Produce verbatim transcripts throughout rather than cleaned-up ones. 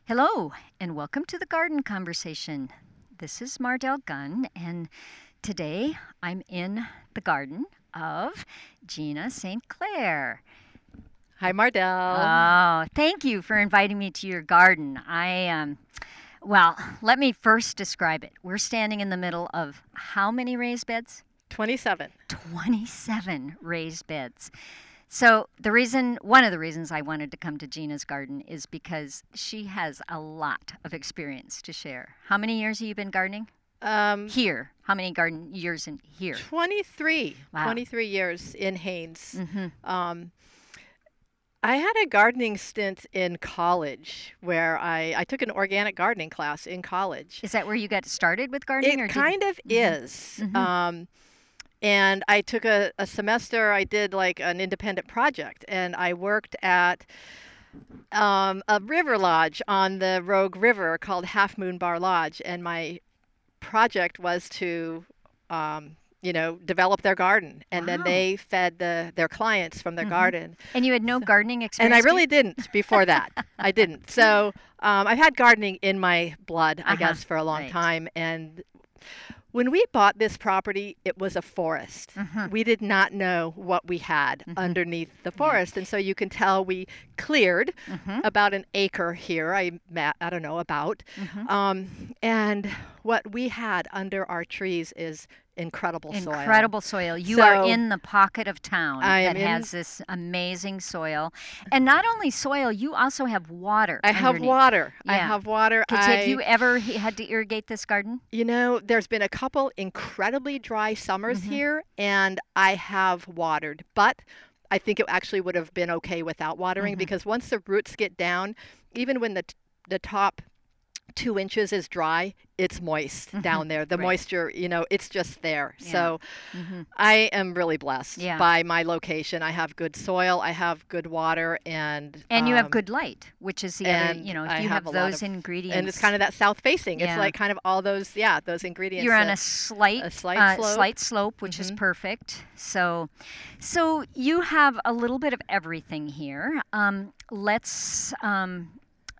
Hello, and welcome to the Garden Conversation. This is Mardell Gunn, and today I'm in the garden of Gina Saint Clair. Hi, Mardell. Oh, thank you for inviting me to your garden. I um, well, let me first describe it. We're standing in the middle of how many raised beds? twenty-seven. twenty-seven raised beds. So the reason, one of the reasons I wanted to come to Gina's garden is because she has a lot of experience to share. How many years have you been gardening? Um, Here. How many garden years in here? twenty-three. Wow. twenty-three years in Haines. Mm-hmm. Um, I had a gardening stint in college where I, I took an organic gardening class in college. Is that where you got started with gardening? It or did- kind of Mhm. is. Mhm. Um, and I took a, a semester, I did like an independent project, and I worked at um, a river lodge on the Rogue River called Half Moon Bar Lodge. And my project was to, um, you know, develop their garden. And then Wow. they fed the, their clients from their Mhm. garden. And you had no gardening experience? And I do you? really didn't before that. I didn't. So um, I've had gardening in my blood, I Uh-huh. guess, for a long Right. time. And when we bought this property, it was a forest. Mhm. We did not know what we had Mhm. underneath the forest. And so you can tell we cleared Mhm. about an acre here. I, ma- I don't know, about. Mhm. Um, and what we had under our trees is incredible soil. Incredible soil. You are So, in the pocket of town I that am in- has this amazing soil. And not only soil, you also have water. I have underneath. water. I Yeah. have water. Kids, I, have you ever he- had to irrigate this garden? You know, there's been a couple incredibly dry summers Mhm. here, and I have watered. But I think it actually would have been okay without watering Mhm. because once the roots get down, even when the t- the top two inches is dry, it's moist Mhm. down there. The Right. moisture, you know, it's just there. Yeah. So Mhm. I am really blessed Yeah. by my location. I have good soil, I have good water, and And you have um, good light, which is the other, and you know, if I you have, have a lot those of- ingredients. and it's kind of that south facing. Yeah. It's like kind of all those, yeah, those ingredients. You're on that- a slight, a slight uh, slope. slight slope, which is Mhm. perfect. So, so you have a little bit of everything here. Um, let's um,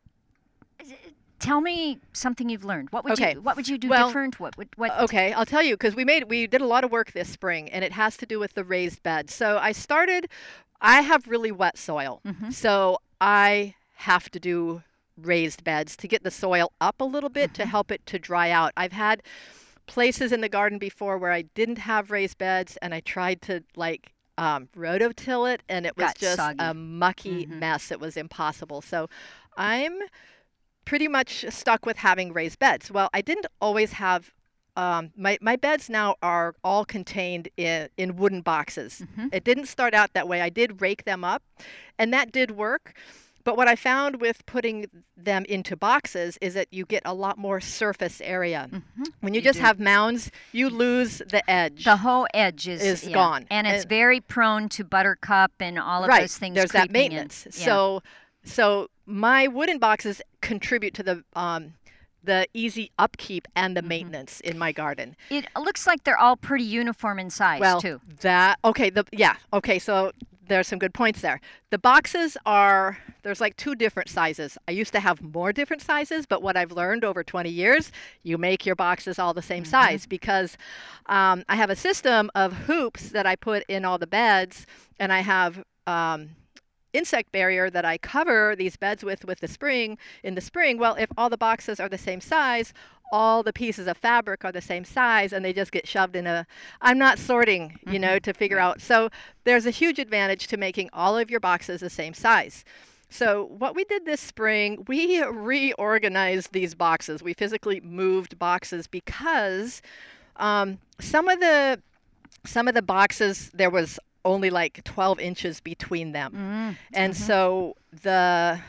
tell me something you've learned. What would Okay. you What would you do Well, different? What would what? Okay, I'll tell you because we made we did a lot of work this spring, and it has to do with the raised beds. So I started. I have really wet soil, Mhm. so I have to do raised beds to get the soil up a little bit to Mhm. help it to dry out. I've had places in the garden before where I didn't have raised beds, and I tried to like um, rototill it, and it was Got just soggy. a mucky Mhm. mess. It was impossible. So I'm pretty much stuck with having raised beds. Well, I didn't always have. Um, my, my beds now are all contained in, in wooden boxes. Mhm. It didn't start out that way. I did rake them up, and that did work. But what I found with putting them into boxes is that you get a lot more surface area. Mhm. When you, You just do. have mounds, you lose the edge. The whole edge is is yeah. gone. and it's And- very prone to buttercup and all of right. those things. There's that creeping in. maintenance. Yeah. So, so my wooden boxes contribute to the um, the easy upkeep and the Mhm. maintenance in my garden. It looks like they're all pretty uniform in size Well, too. that okay. The yeah. Okay. So there's some good points there. The boxes are there's like two different sizes. I used to have more different sizes, but what I've learned over twenty years, you make your boxes all the same Mhm. size because um, I have a system of hoops that I put in all the beds, and I have. Um, insect barrier that I cover these beds with with the spring in the spring. Well, if all the boxes are the same size, all the pieces of fabric are the same size, and they just get shoved in a I'm not sorting, you know, Mhm. to figure Right. out. So there's a huge advantage to making all of your boxes the same size. So what we did this spring, we reorganized these boxes. We physically moved boxes because um, some of the some of the boxes there was only like twelve inches between them. Mm. And Mhm. so the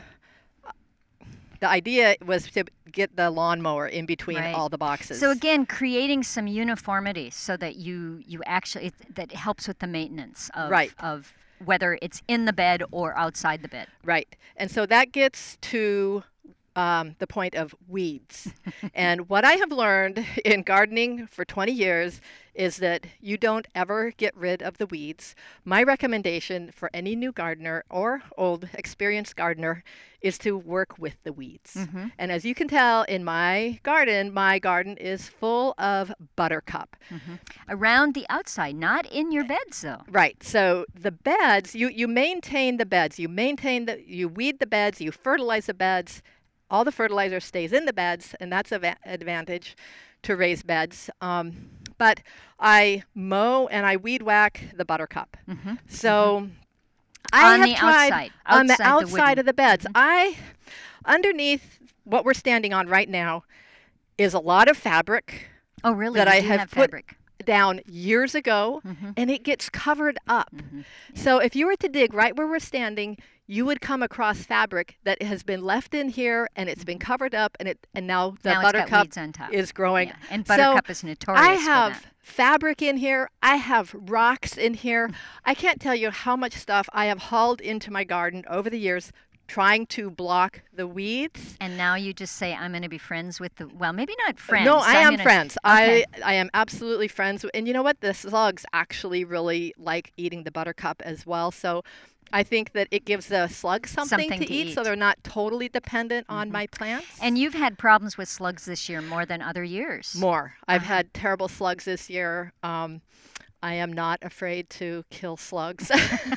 the idea was to get the lawnmower in between Right. all the boxes. So again, creating some uniformity so that you you actually it, that helps with the maintenance of Right. of whether it's in the bed or outside the bed. Right. And so that gets to um, the point of weeds. And what I have learned in gardening for twenty years is that you don't ever get rid of the weeds. My recommendation for any new gardener or old experienced gardener is to work with the weeds. Mm-hmm. And as you can tell in my garden, my garden is full of buttercup. Mm-hmm. Around the outside, not in your beds though. Right. So the beds, you, you maintain the beds. You maintain the, you weed the beds, you fertilize the beds. All the fertilizer stays in the beds, and that's an advantage to raised beds. Um, but I mow and I weed whack the buttercup. Mm-hmm. So mm-hmm. I on have the tried outside, on the outside outside the of the beds. Mm-hmm. I, underneath what we're standing on right now, is a lot of fabric. Oh, really? That you I do have, have put fabric. down years ago, Mm-hmm. and it gets covered up. Mm-hmm. Yeah. So if you were to dig right where we're standing, you would come across fabric that has been left in here, and it's been covered up, and it and now the now it's got buttercup weeds on top. is growing. Yeah. And So buttercup is notorious I for have that. fabric in here. I have rocks in here. I can't tell you how much stuff I have hauled into my garden over the years trying to block the weeds. And now you just say, I'm going to be friends with the, well, maybe not friends. No, I I'm am gonna, friends. Okay. I, I am absolutely friends. And you know what? The slugs actually really like eating the buttercup as well. So I think that it gives the slugs something, Something to, to eat, eat. so they're not totally dependent on Mhm. my plants. And you've had problems with slugs this year more than other years. More. I've Uh-huh. had terrible slugs this year. Um, I am not afraid to kill slugs.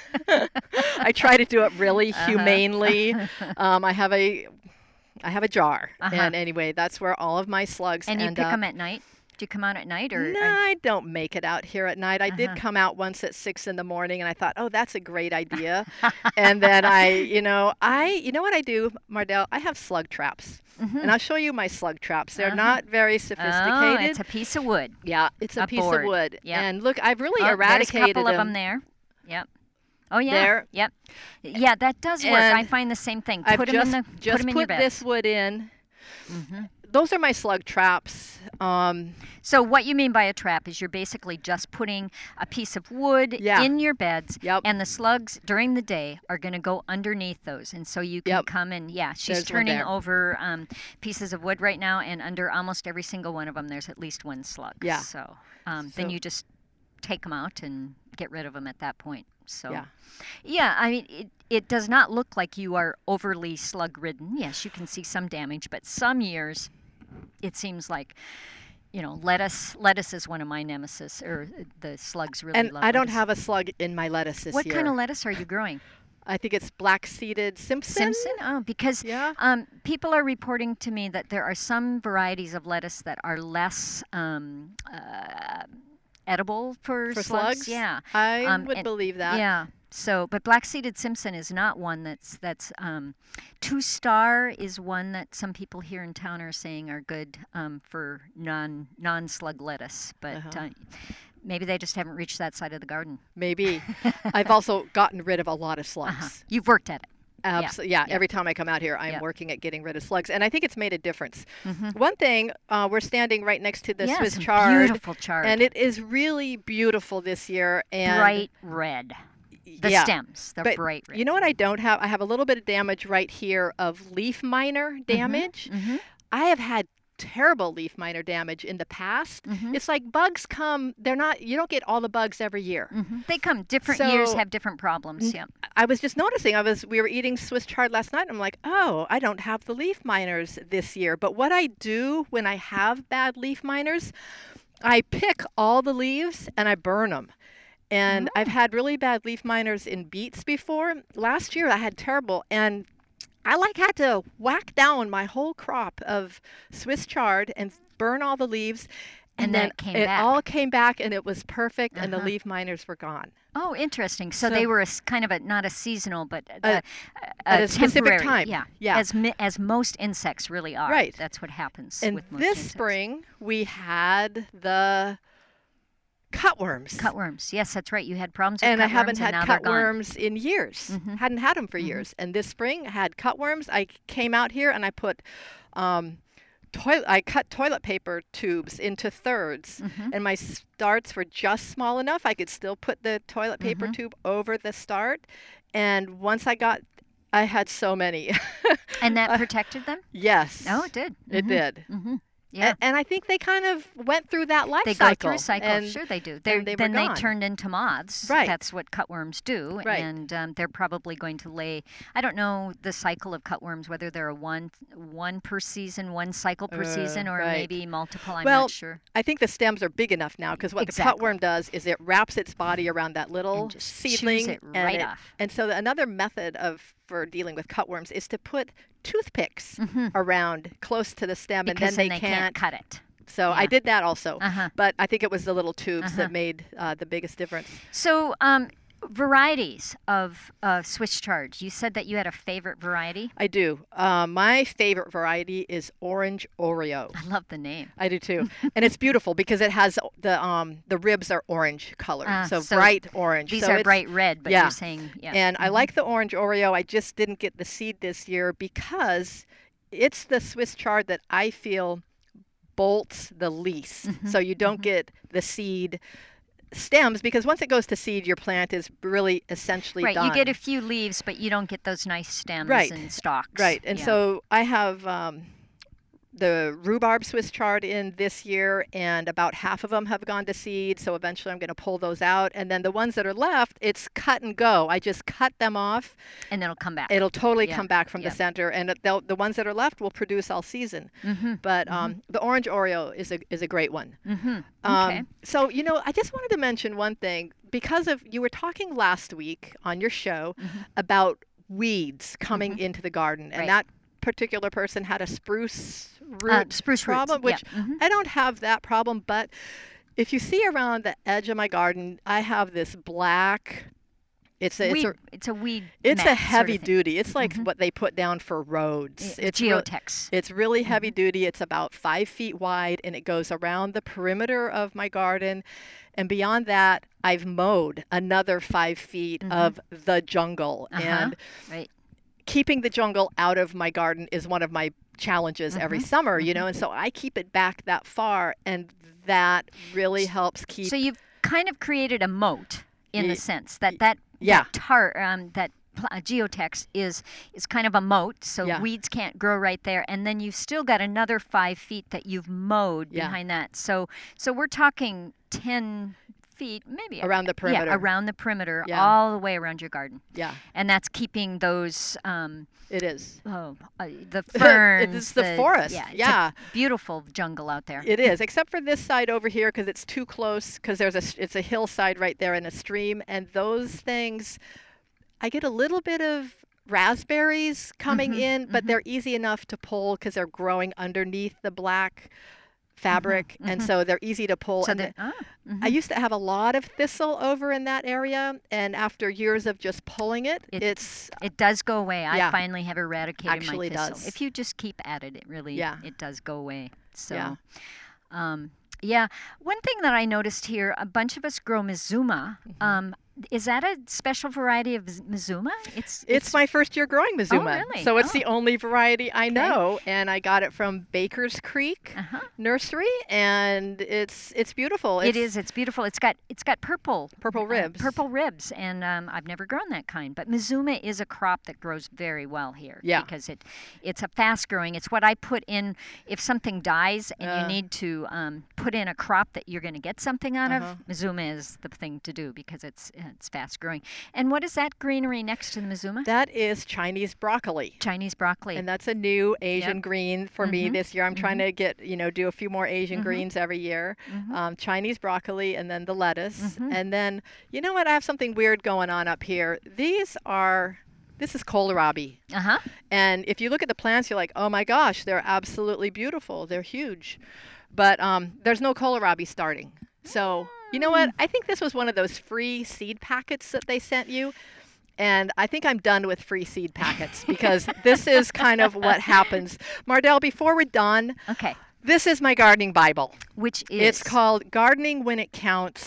I try to do it really Uh-huh. humanely. Um, I have a, I have a jar, Uh-huh. and anyway, that's where all of my slugs And you end pick up. them at night? Do you come out at night or? No, or- I don't make it out here at night. I did Uh-huh. come out once at six in the morning, and I thought, oh, that's a great idea. And then I, you know, I, you know what I do, Mardell? I have slug traps, Mhm. and I'll show you my slug traps. They're Uh-huh. not very Oh, sophisticated. it's a piece of wood. yeah, it's a, a piece board. of wood. Yep. And look, I've really Oh, there's a eradicated couple of them. them there. Yep. Oh yeah. There. Yep. Yeah, that does work. I And find the same thing. I've Put them just, in the put just 'em in put your bed. this wood in. hmm Those are my slug traps. Um, So what you mean by a trap is you're basically just putting a piece of wood Yeah. in your beds, Yep. and the slugs during the day are going to go underneath those, and so you can Yep. come and yeah, she's There's one turning there. over um, pieces of wood right now, and under almost every single one of them, there's at least one slug. Yeah. So, um, then So- you just take them out and get rid of them at that point. So Yeah. yeah, I mean it. It does not look like you are overly slug ridden. Yes, you can see some damage, but some years it seems like, you know, lettuce. Lettuce is one of my nemesis, or the slugs really and love. I don't lettuce. have a slug in my lettuce this What year. kind of lettuce are you growing? I think it's black-seeded Simpson. Simpson? Oh, because Yeah. um, people are reporting to me that there are some varieties of lettuce that are less um, uh, edible for, For slugs. slugs? Yeah. I Um, would and- believe that. Yeah. So, but black-seeded Simpson is not one that's that's um, two star is one that some people here in town are saying are good um, for non non slug lettuce, but Uh-huh. uh, maybe they just haven't reached that side of the garden. Maybe. I've also gotten rid of a lot of slugs. Uh-huh. You've worked at it. Abs- yeah, yeah. every time I come out here, I'm Yeah. working at getting rid of slugs, and I think it's made a difference. Mhm. One thing, uh, we're standing right next to the Yeah, Swiss some chard, beautiful chard, and it is really beautiful this year. And bright red. The yeah, stems, they're but bright red. you know what I don't have? I have a little bit of damage right here of leaf miner damage. Mhm. I have had terrible leaf miner damage in the past. Mhm. It's like bugs come, they're not, you don't get all the bugs every year. Mhm. They come different years, So- have different problems. N- Yeah. I was just noticing, I was, we were eating Swiss chard last night, and I'm like, oh, I don't have the leaf miners this year. But what I do when I have bad leaf miners, I pick all the leaves and I burn them. And I've had really bad leaf miners in beets before. Last year I had terrible, and I like had to whack down my whole crop of Swiss chard and burn all the leaves. And And, then then it came it back. all came back, and it was perfect, and the Uh-huh. leaf miners were gone. Oh, interesting. So, So- they were a s kind of a not a seasonal, but a, A- a, at a specific temporary- time. Yeah, Yeah. As mi- as most insects really are. Right. That's what happens And with most this insects. spring we had the cutworms. Cutworms. Yes, that's right. You had problems with And I cutworms, haven't and had now they're gone. cutworms in years. Mhm. Hadn't had them for Mhm. years. And this spring I had cutworms. I came out here and I put um, toilet. I cut toilet paper tubes into thirds, Mhm. and my starts were just small enough. I could still put the toilet paper Mhm. tube over the start. And once I got I had so many. And that Uh, protected them? yes. Oh, it did. It Mhm. did. Mhm. Yeah. And, and I think they kind of went through that life They go cycle. through cycles. and- Sure, they do. They're, and they were then they gone. turned into moths. Right. That's what cutworms do. Right. And um, they're probably going to lay. I don't know the cycle of cutworms, whether they're a one one per season, one cycle per Uh, season, or right. maybe multiple. I'm Well, not sure. I think the stems are big enough now because what Exactly. the cutworm does is it wraps its body around that little And just chews seedling. it and right it- off. And so the, another method of for dealing with cutworms is to put toothpicks Mhm. around close to the stem, Because and then then they, can't cut it. So I yeah. did that also. Uh-huh. But I think it was the little tubes Uh-huh. that made uh, the biggest difference. So, um, varieties of uh, Swiss chard. You said that you had a favorite variety. I do. Uh, my favorite variety is Orange Oreo. I love the name. I do too, and it's beautiful because it has the um the ribs are orange colored, Ah, so, so bright orange. These So are it's- bright red, but yeah. you're saying, yeah. And I Mhm. like the Orange Oreo. I just didn't get the seed this year because it's the Swiss chard that I feel bolts the least. Mhm, So you don't mhm. get the seed stems because once it goes to seed, your plant is really essentially Right, done. you get a few leaves, but you don't get those nice stems Right, and stalks. Right, and Yeah. so I have um, the rhubarb Swiss chard in this year, and about half of them have gone to seed. So eventually, I'm going to pull those out, and then the ones that are left, it's cut and go. I just cut them off. And then it'll come back. It'll totally Yeah, come back from yeah. the center, and it- they'll, the ones that are left will produce all season. Mm-hmm. But um, the orange Oreo is a is a great one. Mm-hmm. Um, Okay. So you know, I just wanted to mention one thing because of you were talking last week on your show Mhm. about weeds coming Mhm. into the garden, and Right. that particular person had a spruce root Uh, spruce problem, roots. which yeah. Mhm. I don't have that problem, but if you see around the edge of my garden, I have this black. It's a, it's Weed, a it's a weed. it's a mat sort of heavy thing. duty. It's like Mhm. what they put down for roads. It's It's real- geotex. it's really heavy Mm-hmm. duty. It's about five feet wide, and it goes around the perimeter of my garden. And beyond that, I've mowed another five feet Mhm. of the jungle. Uh-huh. And Right. keeping the jungle out of my garden is one of my challenges every Mhm. summer, you Mhm. know. And so I keep it back that far, and that really helps keep. So you've kind of created a moat in Ye- the sense that that, yeah. that tar um, that pl- uh, geotex is is kind of a moat, so Yeah. weeds can't grow right there, and then you've still got another five feet that you've mowed Yeah. behind that. So so we're talking ten feet, maybe Around the perimeter. Yeah, around the perimeter, Yeah. all the way around your garden, Yeah, and that's keeping those. Um, it is. Oh, uh, the ferns. It's the forest, Yeah, it's yeah. a beautiful jungle out there. It is, except for this side over here because it's too close. Because there's a s- it's a hillside right there and a stream, and those things, I get a little bit of raspberries coming Mhm, in, but mhm. they're easy enough to pull because they're growing underneath the black fabric, and mhm. so they're easy to pull. So and that, the- ah, I mhm. used to have a lot of thistle over in that area, and after years of just pulling it, It- it's It does go away. I Yeah. finally have eradicated Actually my thistle. does. If you just keep at it, it really Yeah. it does go away. So Yeah. um yeah, one thing that I noticed here, a bunch of us grow Mizuma. Mhm. Um is that a special variety of Z- Mizuma? It's It's my first year growing Mizuma. really? So it's Oh. the only variety I know, and I got it from Baker's Creek uh-huh. Nursery, and it's it's beautiful. It It's, is. It's beautiful. It's got it's got purple Purple uh, ribs. purple ribs, and um, I've never grown that kind. But Mizuma is a crop that grows very well here. Yeah. Because it it's a fast growing. It's what I put in if something dies and Uh. you need to um, put in a crop that you're going to get something out Uh-huh. of. Mizuma is the thing to do because it's it's fast growing. And what is that greenery next to the Mizuma? That is Chinese broccoli. Chinese broccoli. And that's a new Asian Yep. green for me Mhm. this year. I'm trying to get, you know, do a few more Asian Mhm. greens every year. Mhm. Um, Chinese broccoli and then the lettuce. Mhm. And then, you know what? I have something weird going on up here. These are, this is kohlrabi. Uh-huh. And if you look at the plants, you're like, oh my gosh, they're absolutely beautiful. They're huge. But um, there's no kohlrabi starting. So, you know what? I think this was one of those free seed packets that they sent you. And I think I'm done with free seed packets because this is kind of what happens. Mardell, before we're done, Okay. this is my gardening Bible. Which is It's called Gardening When It Counts,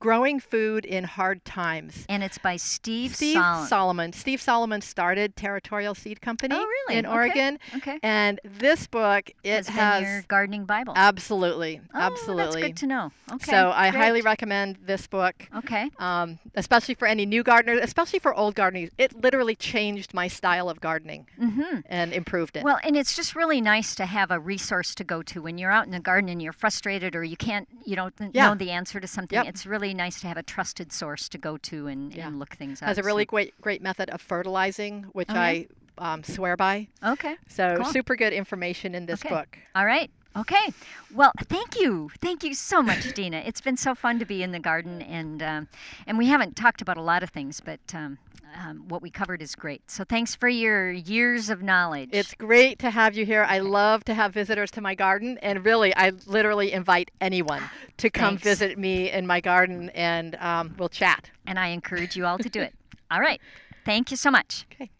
Growing Food in Hard Times. And it's by Steve, Steve Solomon. Solomon. Steve Solomon started Territorial Seed Company Oh, really? in Okay. Oregon. Okay. And this book, it has, has been your gardening Bible. absolutely, oh, absolutely. That's good to know. Okay. So I great. highly recommend this book, Okay. um, especially for any new gardeners, especially for old gardeners. It literally changed my style of gardening Mm-hmm. and improved it. Well, and it's just really nice to have a resource to go to when you're out in the garden and you're frustrated or you can't, you don't th- Yeah. know the answer to something. Yep. It's really nice to have a trusted source to go to and, Yeah. and look things up. Has a really so- great great method of fertilizing, which Oh, yeah? I um, swear by. Okay. So Cool. super good information in this Okay. book. All right. Okay. Well, thank you. Thank you so much, Dina. It's been so fun to be in the garden, and um, and we haven't talked about a lot of things, but um, um, what we covered is great. So thanks for your years of knowledge. It's great to have you here. I love to have visitors to my garden, and really, I literally invite anyone to come Thanks. visit me in my garden, and um, we'll chat. and I encourage you all to do it. All right. Thank you so much. Okay.